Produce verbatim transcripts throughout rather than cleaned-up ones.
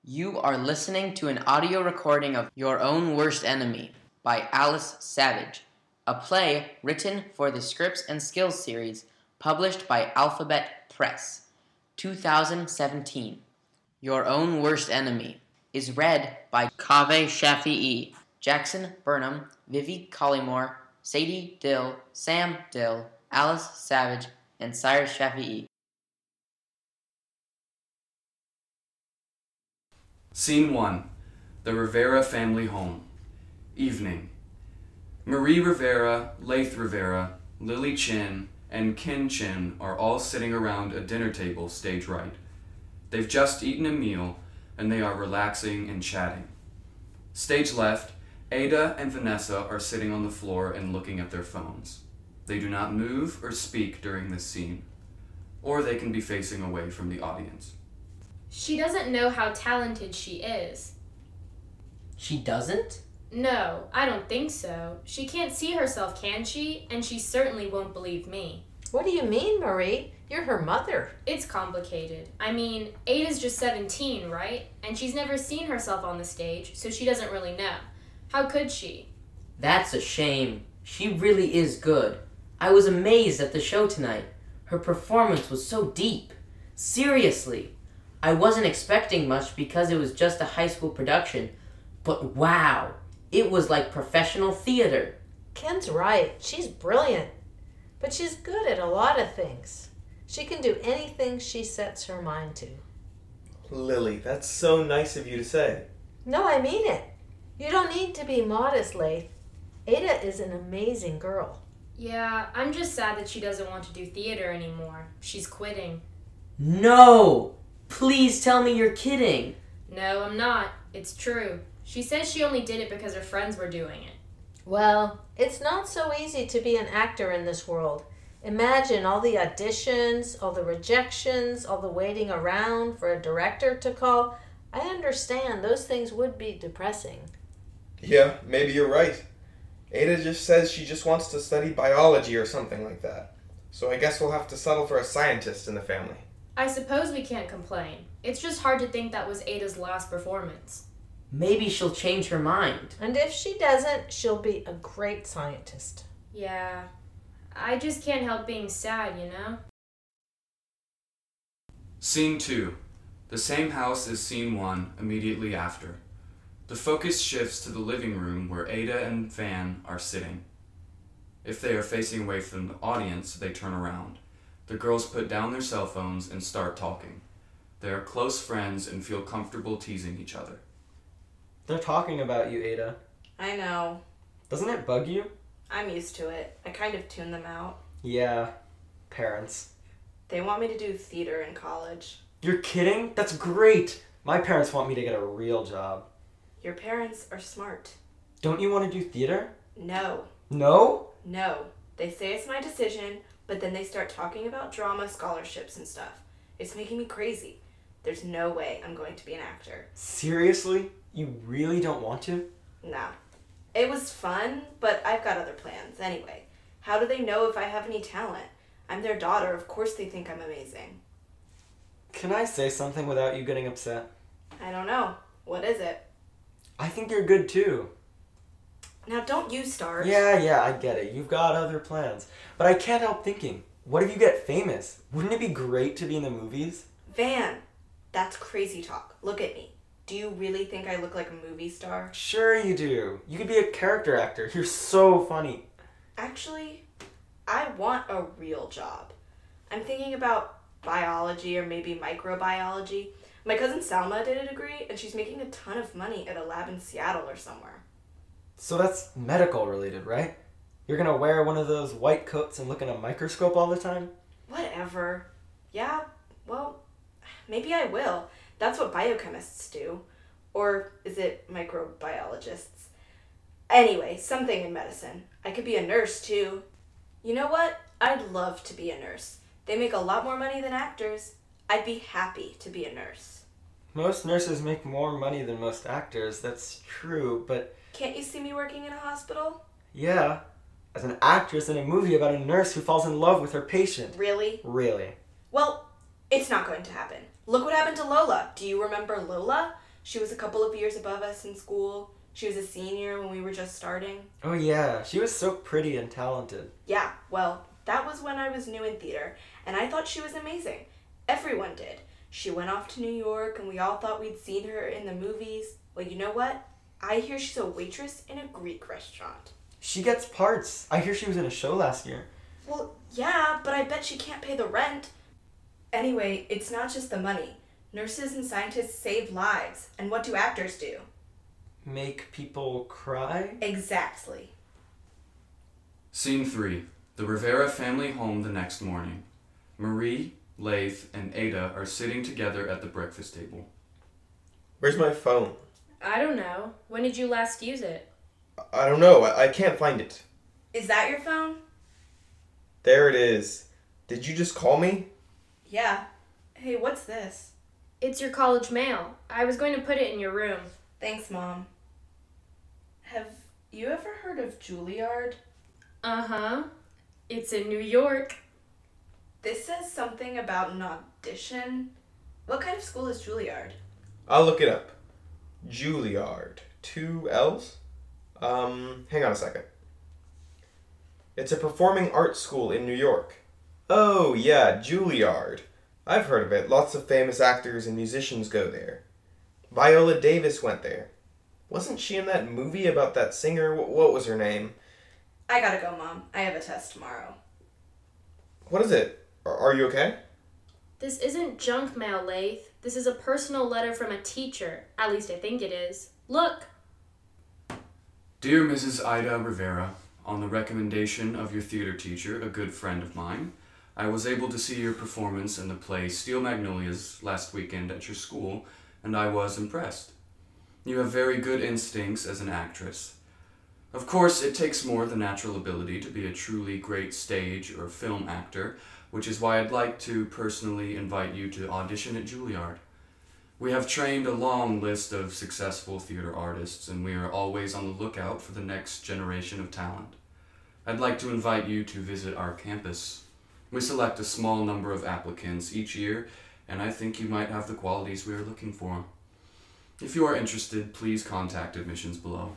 You are listening to an audio recording of Your Own Worst Enemy by Alice Savage, a play written for the Scripts and Skills series published by Alphabet Press, two thousand seventeen. Your Own Worst Enemy is read by Kaveh Shafi'i, Jackson Burnham, Vivi Collymore, Sadie Dill, Sam Dill, Alice Savage, and Cyrus Shafi'i. Scene one. The Rivera family home. Evening. Marie Rivera, Laith Rivera, Lily Chin, and Kin Chin are all sitting around a dinner table stage right. They've just eaten a meal, and they are relaxing and chatting. Stage left, Ada and Vanessa are sitting on the floor and looking at their phones. They do not move or speak during this scene, or they can be facing away from the audience. She doesn't know how talented she is. She doesn't? No, I don't think so. She can't see herself, can she? And she certainly won't believe me. What do you mean, Marie? You're her mother. It's complicated. I mean, Ada's just seventeen, right? And she's never seen herself on the stage, so she doesn't really know. How could she? That's a shame. She really is good. I was amazed at the show tonight. Her performance was so deep. Seriously. I wasn't expecting much because it was just a high school production, but wow, it was like professional theater. Ken's right. She's brilliant. But she's good at a lot of things. She can do anything she sets her mind to. Lily, that's so nice of you to say. No, I mean it. You don't need to be modest, Laith. Ada is an amazing girl. Yeah, I'm just sad that she doesn't want to do theater anymore. She's quitting. No! Please tell me you're kidding. No, I'm not. It's true. She says she only did it because her friends were doing it. Well, it's not so easy to be an actor in this world. Imagine all the auditions, all the rejections, all the waiting around for a director to call. I understand those things would be depressing. Yeah, maybe you're right. Ada just says she just wants to study biology or something like that. So I guess we'll have to settle for a scientist in the family. I suppose we can't complain. It's just hard to think that was Ada's last performance. Maybe she'll change her mind. And if she doesn't, she'll be a great scientist. Yeah, I just can't help being sad, you know? Scene two. The same house as scene one, immediately after. The focus shifts to the living room where Ada and Van are sitting. If they are facing away from the audience, they turn around. The girls put down their cell phones and start talking. They are close friends and feel comfortable teasing each other. They're talking about you, Ada. I know. Doesn't it bug you? I'm used to it. I kind of tune them out. Yeah. Parents. They want me to do theater in college. You're kidding? That's great! My parents want me to get a real job. Your parents are smart. Don't you want to do theater? No. No? No. They say it's my decision, but then they start talking about drama scholarships and stuff. It's making me crazy. There's no way I'm going to be an actor. Seriously? You really don't want to? Nah. It was fun, but I've got other plans. Anyway, how do they know if I have any talent? I'm their daughter. Of course they think I'm amazing. Can I say something without you getting upset? I don't know. What is it? I think you're good too. Now don't you start. Yeah, yeah, I get it. You've got other plans. But I can't help thinking, what if you get famous? Wouldn't it be great to be in the movies? Van, that's crazy talk. Look at me. Do you really think I look like a movie star? Sure you do. You could be a character actor. You're so funny. Actually, I want a real job. I'm thinking about biology or maybe microbiology. My cousin Salma did a degree and she's making a ton of money at a lab in Seattle or somewhere. So that's medical related, right? You're gonna wear one of those white coats and look in a microscope all the time? Whatever. Yeah, well, maybe I will. That's what biochemists do. Or is it microbiologists? Anyway, something in medicine. I could be a nurse too. You know what? I'd love to be a nurse. They make a lot more money than actors. I'd be happy to be a nurse. Most nurses make more money than most actors, that's true, but... Can't you see me working in a hospital? Yeah, as an actress in a movie about a nurse who falls in love with her patient. Really? Really. Well, it's not going to happen. Look what happened to Lola. Do you remember Lola? She was a couple of years above us in school. She was a senior when we were just starting. Oh yeah, she was so pretty and talented. Yeah, well, that was when I was new in theater, and I thought she was amazing. Everyone did. She went off to New York, and we all thought we'd seen her in the movies. Well, you know what? I hear she's a waitress in a Greek restaurant. She gets parts. I hear she was in a show last year. Well, yeah, but I bet she can't pay the rent. Anyway, it's not just the money. Nurses and scientists save lives, and what do actors do? Make people cry? Exactly. Scene three. The Rivera family home the next morning. Marie, Laith, and Ada are sitting together at the breakfast table. Where's my phone? I don't know. When did you last use it? I don't know. I, I can't find it. Is that your phone? There it is. Did you just call me? Yeah. Hey, what's this? It's your college mail. I was going to put it in your room. Thanks, Mom. Have you ever heard of Juilliard? Uh-huh. It's in New York. This says something about an audition. What kind of school is Juilliard? I'll look it up. Juilliard. Two L's? Um, hang on a second. It's a performing arts school in New York. Oh, yeah, Juilliard. I've heard of it. Lots of famous actors and musicians go there. Viola Davis went there. Wasn't she in that movie about that singer? Wh- What was her name? I gotta go, Mom. I have a test tomorrow. What is it? Are are you okay? This isn't junk mail, Laith. This is a personal letter from a teacher. At least I think it is. Look. Dear Missus Ida Rivera, on the recommendation of your theater teacher, a good friend of mine, I was able to see your performance in the play Steel Magnolias last weekend at your school, and I was impressed. You have very good instincts as an actress. Of course, it takes more than natural ability to be a truly great stage or film actor, which is why I'd like to personally invite you to audition at Juilliard. We have trained a long list of successful theater artists, and we are always on the lookout for the next generation of talent. I'd like to invite you to visit our campus. We select a small number of applicants each year, and I think you might have the qualities we are looking for. If you are interested, please contact admissions below.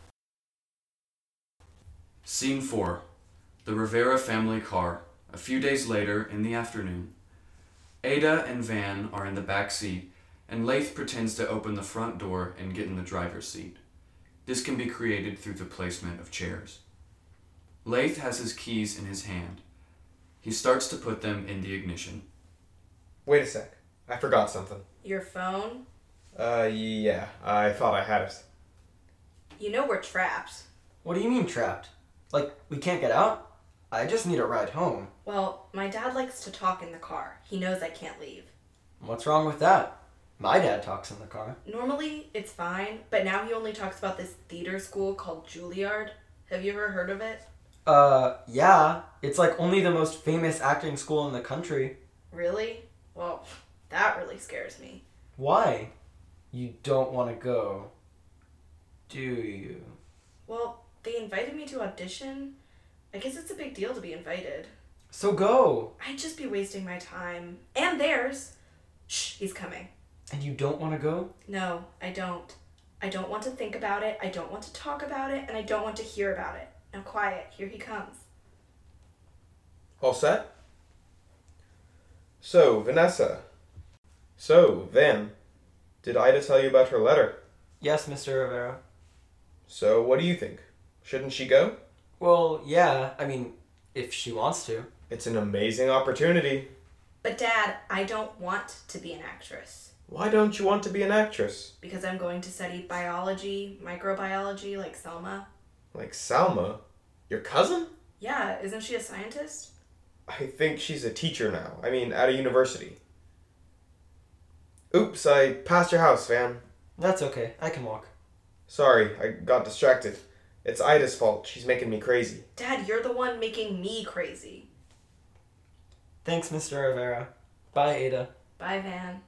Scene four. The Rivera family car. A few days later, in the afternoon. Ada and Van are in the back seat, and Laith pretends to open the front door and get in the driver's seat. This can be created through the placement of chairs. Laith has his keys in his hand. He starts to put them in the ignition. Wait a sec. I forgot something. Your phone? Uh, yeah. I thought I had it. You know we're trapped. What do you mean trapped? Like, we can't get out? I just need a ride home. Well, my dad likes to talk in the car. He knows I can't leave. What's wrong with that? My dad talks in the car. Normally, it's fine, but now he only talks about this theater school called Juilliard. Have you ever heard of it? Uh, yeah. It's like only the most famous acting school in the country. Really? Well, that really scares me. Why? You don't want to go, do you? Well, they invited me to audition. I guess it's a big deal to be invited. So go. I'd just be wasting my time. And theirs. Shh, he's coming. And you don't want to go? No, I don't. I don't want to think about it, I don't want to talk about it, and I don't want to hear about it. Now quiet, here he comes. All set? So, Vanessa. So, Van. Did Ida tell you about her letter? Yes, Mister Rivera. So, what do you think? Shouldn't she go? Well, yeah. I mean, if she wants to. It's an amazing opportunity. But Dad, I don't want to be an actress. Why don't you want to be an actress? Because I'm going to study biology, microbiology, like Selma. Like Salma? Your cousin? Yeah, isn't she a scientist? I think she's a teacher now. I mean, at a university. Oops, I passed your house, Van. That's okay. I can walk. Sorry, I got distracted. It's Ida's fault. She's making me crazy. Dad, you're the one making me crazy. Thanks, Mister Rivera. Bye, Ada. Bye, Van.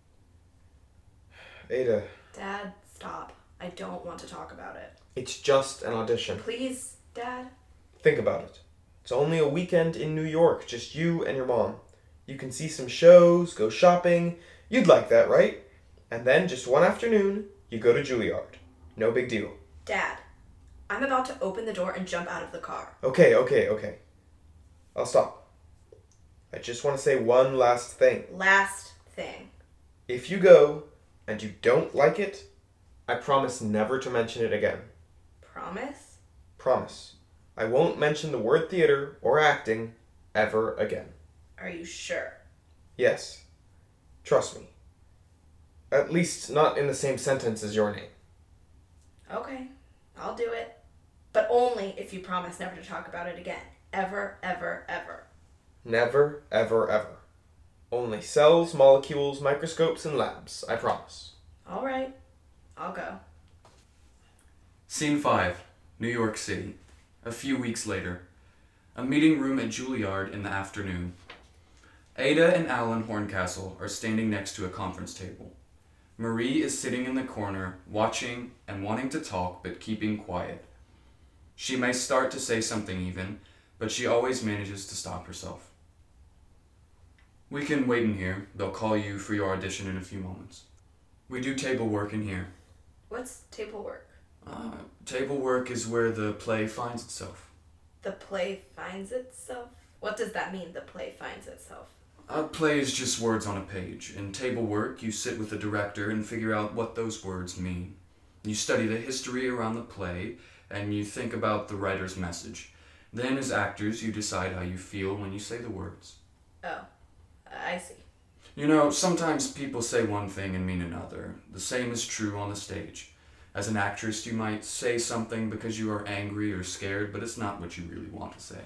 Ada, Dad, stop. I don't want to talk about it. it's just an audition. Please, Dad? Think about it. It's only a weekend in New York, just you and your mom. You can see some shows, go shopping. You'd like that, right? And then just one afternoon, you go to Juilliard. No big deal. Dad, I'm about to open the door and jump out of the car. Okay, okay, okay. I'll stop. I just want to say one last thing. Last thing. If you go and you don't like it, I promise never to mention it again. Promise? Promise. I won't mention the word theater or acting ever again. Are you sure? Yes. Trust me. At least not in the same sentence as your name. Okay, I'll do it. But only if you promise never to talk about it again. Ever, ever, ever. Never, ever, ever. Only cells, molecules, microscopes, and labs. I promise. All right, I'll go. Scene five, New York City. A few weeks later. A meeting room at Juilliard in the afternoon. Ada and Alan Horncastle are standing next to a conference table. Marie is sitting in the corner, watching and wanting to talk, but keeping quiet. She may start to say something even, but she always manages to stop herself. We can wait in here. They'll call you for your audition in a few moments. We do table work in here. What's table work? Uh, table work is where the play finds itself. The play finds itself? What does that mean, the play finds itself? A play is just words on a page. In table work, you sit with the director and figure out what those words mean. You study the history around the play, and you think about the writer's message. Then, as actors, you decide how you feel when you say the words. Oh, I see. You know, sometimes people say one thing and mean another. The same is true on the stage. As an actress, you might say something because you are angry or scared, but it's not what you really want to say.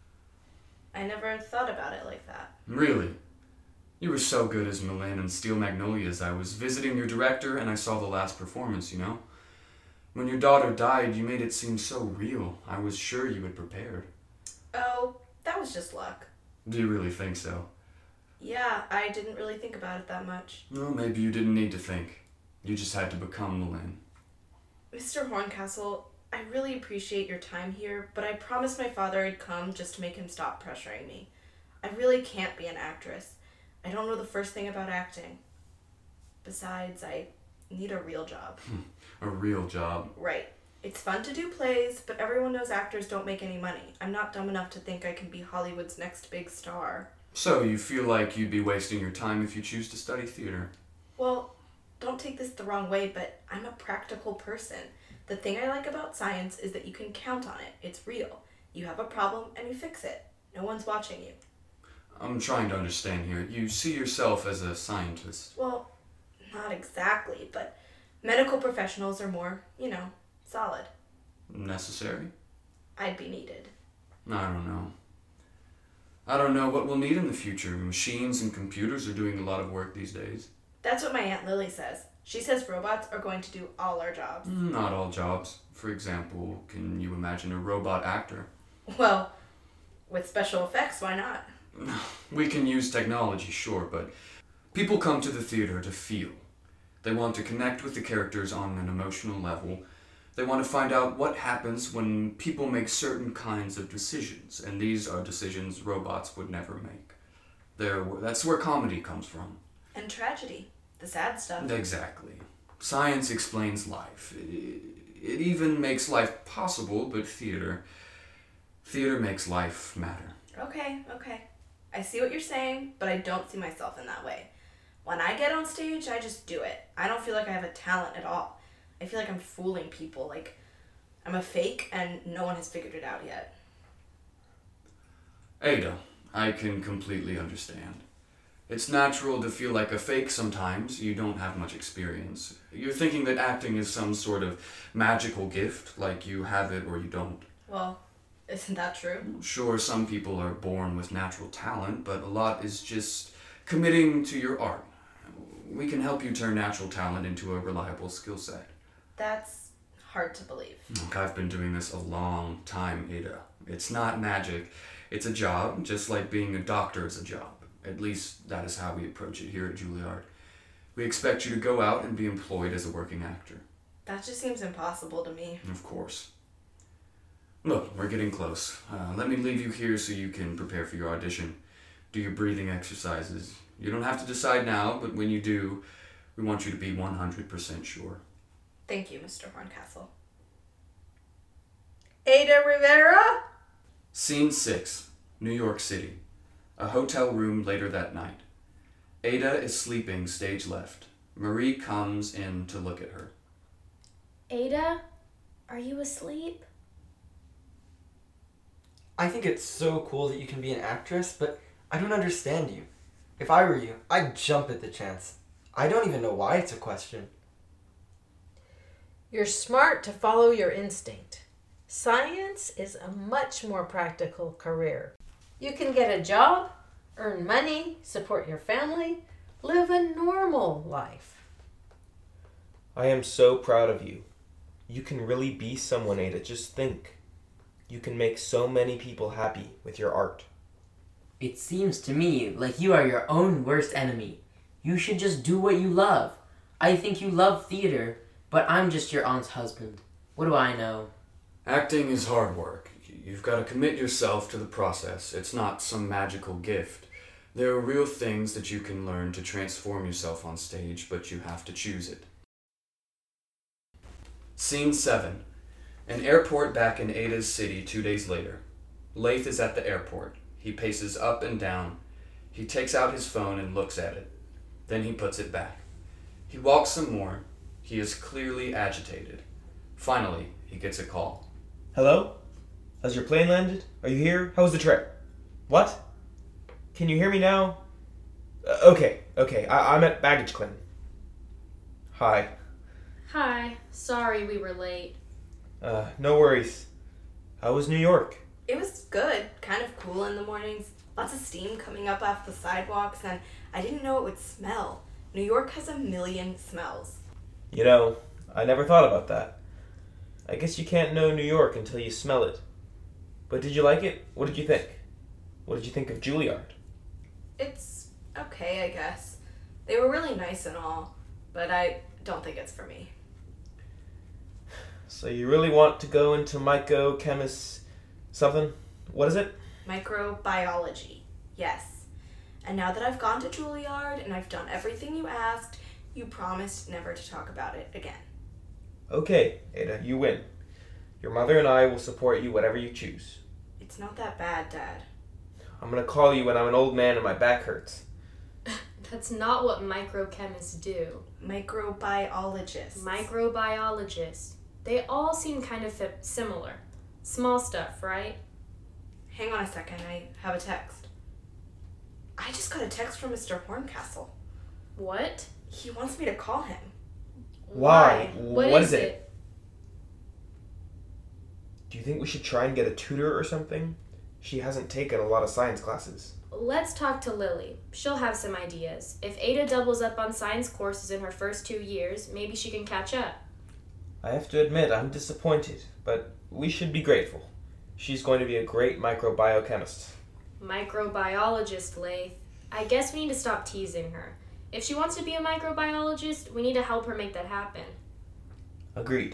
I never thought about it like that. Really? You were so good as Milan in Steel Magnolias. I was visiting your director and I saw the last performance, you know? When your daughter died, you made it seem so real. I was sure you had prepared. Oh, that was just luck. Do you really think so? Yeah, I didn't really think about it that much. Well, maybe you didn't need to think. You just had to become Milan. Mister Horncastle, I really appreciate your time here, but I promised my father I'd come just to make him stop pressuring me. I really can't be an actress. I don't know the first thing about acting. Besides, I need a real job. A real job. Right. It's fun to do plays, but everyone knows actors don't make any money. I'm not dumb enough to think I can be Hollywood's next big star. So, you feel like you'd be wasting your time if you choose to study theater? Well, don't take this the wrong way, but I'm a practical person. The thing I like about science is that you can count on it. It's real. You have a problem and you fix it. No one's watching you. I'm trying to understand here. You see yourself as a scientist. Well, not exactly, but medical professionals are more, you know, solid. Necessary? I'd be needed. I don't know. I don't know what we'll need in the future. Machines and computers are doing a lot of work these days. That's what my Aunt Lily says. She says robots are going to do all our jobs. Not all jobs. For example, can you imagine a robot actor? Well, with special effects, why not? We can use technology, sure, but people come to the theater to feel. They want to connect with the characters on an emotional level. They want to find out what happens when people make certain kinds of decisions, and these are decisions robots would never make. They're, that's where comedy comes from. And tragedy. The sad stuff. Exactly. Science explains life. It, it even makes life possible, but theater... Theater makes life matter. Okay, okay. I see what you're saying, but I don't see myself in that way. When I get on stage, I just do it. I don't feel like I have a talent at all. I feel like I'm fooling people, like I'm a fake and no one has figured it out yet. Ada, I can completely understand. It's natural to feel like a fake sometimes. You don't have much experience. You're thinking that acting is some sort of magical gift, like you have it or you don't. Well, isn't that true? Sure, some people are born with natural talent, but a lot is just committing to your art. We can help you turn natural talent into a reliable skill set. That's hard to believe. Look, I've been doing this a long time, Ada. It's not magic. It's a job, just like being a doctor is a job. At least that is how we approach it here at Juilliard. We expect you to go out and be employed as a working actor. That just seems impossible to me. Of course. Look, we're getting close. Uh, let me leave you here so you can prepare for your audition. Do your breathing exercises. You don't have to decide now, but when you do, We want you to be one hundred percent sure. Thank you, Mister Horncastle. Ada Rivera? Scene six, New York City. A hotel room later that night. Ada is sleeping stage left. Marie comes in to look at her. Ada, are you asleep? I think it's so cool that you can be an actress, but I don't understand you. If I were you, I'd jump at the chance. I don't even know why it's a question. You're smart to follow your instinct. Science is a much more practical career. You can get a job, earn money, support your family, live a normal life. I am so proud of you. You can really be someone, Ada. Just think. You can make so many people happy with your art. It seems to me like you are your own worst enemy. You should just do what you love. I think you love theater, but I'm just your aunt's husband. What do I know? Acting is hard work. You've got to commit yourself to the process. It's not some magical gift. There are real things that you can learn to transform yourself on stage, but you have to choose it. Scene seven. An airport back in Ada's city two days later. Leith is at the airport. He paces up and down. He takes out his phone and looks at it. Then he puts it back. He walks some more. He is clearly agitated. Finally, he gets a call. Hello? Has your plane landed? Are you here? How was the trip? What? Can you hear me now? Uh, okay, okay. I- I'm at baggage claim. Hi. Hi, sorry we were late. Uh, no worries. How was New York? It was good. Kind of cool in the mornings. Lots of steam coming up off the sidewalks, and I didn't know it would smell. New York has a million smells. You know, I never thought about that. I guess you can't know New York until you smell it. But did you like it? What did you think? What did you think of Juilliard? It's okay, I guess. They were really nice and all, but I don't think it's for me. So you really want to go into mycochemist something? What is it? Microbiology, yes. And now that I've gone to Juilliard and I've done everything you asked, you promised never to talk about it again. Okay, Ada, you win. Your mother and I will support you whatever you choose. It's not that bad, Dad. I'm gonna call you when I'm an old man and my back hurts. That's not what microchemists do. Microbiologists. Microbiologists. They all seem kind of fi- similar. Small stuff, right? Hang on a second, I have a text. I just got a text from Mister Horncastle. What? He wants me to call him. Why? What, What is, is it? it? Do you think we should try and get a tutor or something? She hasn't taken a lot of science classes. Let's talk to Lily. She'll have some ideas. If Ada doubles up on science courses in her first two years, maybe she can catch up. I have to admit, I'm disappointed, but we should be grateful. She's going to be a great microbiochemist. Microbiologist, Leith. I guess we need to stop teasing her. If she wants to be a microbiologist, we need to help her make that happen. Agreed.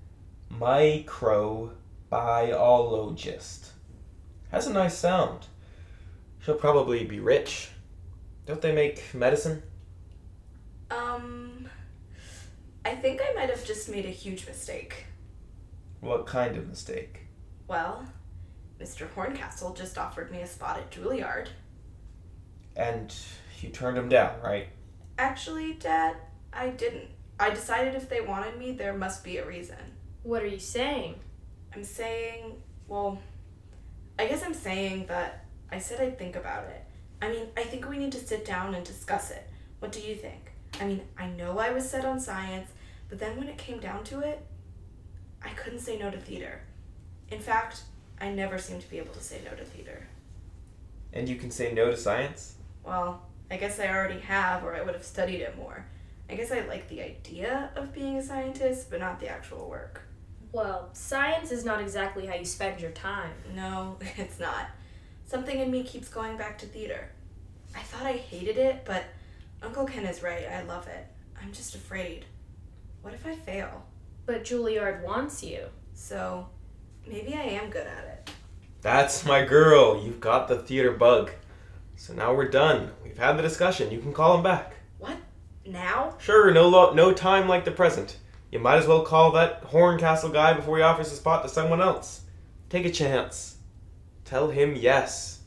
Microbiologist. Has a nice sound. She'll probably be rich. Don't they make medicine? Um, I think I might have just made a huge mistake. What kind of mistake? Well, Mister Horncastle just offered me a spot at Juilliard. And you turned him down, right? Actually, Dad, I didn't. I decided if they wanted me, there must be a reason. What are you saying? I'm saying, well, I guess I'm saying that I said I'd think about it. I mean, I think we need to sit down and discuss it. What do you think? I mean, I know I was set on science, but then when it came down to it, I couldn't say no to theater. In fact, I never seem to be able to say no to theater. And you can say no to science? Well, I guess I already have, or I would have studied it more. I guess I like the idea of being a scientist, but not the actual work. Well, science is not exactly how you spend your time. No, it's not. Something in me keeps going back to theater. I thought I hated it, but Uncle Ken is right. I love it. I'm just afraid. What if I fail? But Juilliard wants you. So, maybe I am good at it. That's my girl. You've got the theater bug. So now we're done. We've had the discussion. You can call him back. What? Now? Sure, no lo- no time like the present. You might as well call that Horncastle guy before he offers a spot to someone else. Take a chance. Tell him yes.